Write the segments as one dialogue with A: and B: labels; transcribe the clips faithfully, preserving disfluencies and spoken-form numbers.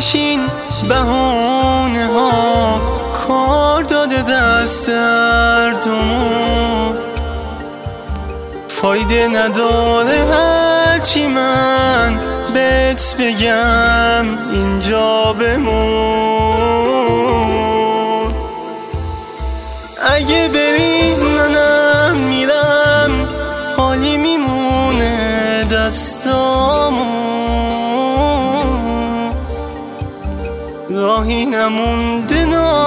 A: نشین بهونه ها کار داده دست دردمون، فایده نداره هرچی من بهت بگم اینجا بمون. اگه بری منم میرم، حالی میمونه دستامون، راهی نمونده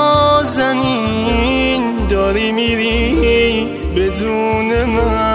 A: نازنین، داری میری بدون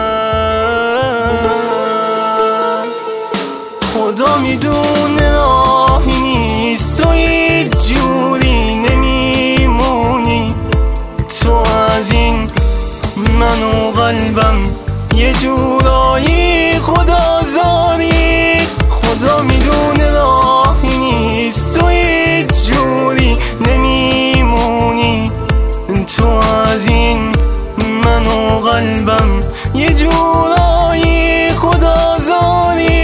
A: من. خدا میدونه راهی نیست، تو هیچ جوری نمیمونی، تو از این من و قلبم یه جورایی خدازاری. خدا میدونه راهی نیست، تو هیچ جوری نمیمونی، تو از این من و قلبم یه جورایی خدازاری.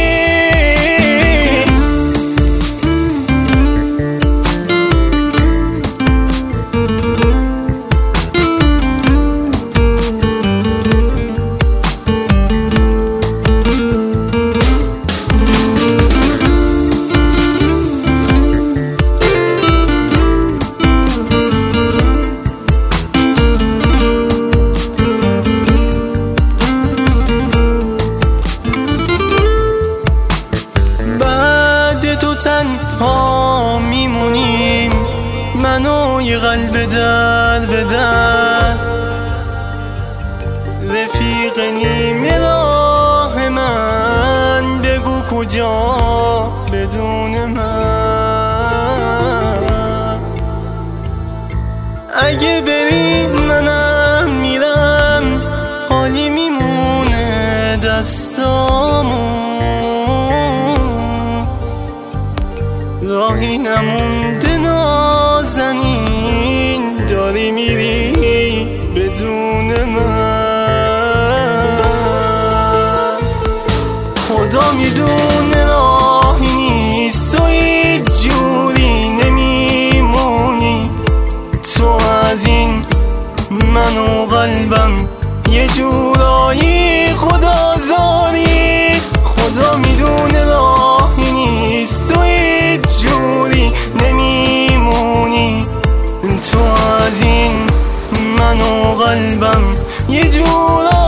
A: تنها میمونیم من و یه قلب در به در، رفیق نیمه راه من، بگو کجا بدون من. اگه بری منم میرم، حالی میمونه دستامون، راهی نمونده نازنین، داری میری بدون من. خدا میدونه راهی نیست، تو هیچ جوری نمیمونی، تو از این من و قلبم یه جورایی خدازاری. خدا میدونه راهی نیست، تو هیچ جوری نمیمونی، تو از این من و قلبم یه جورایی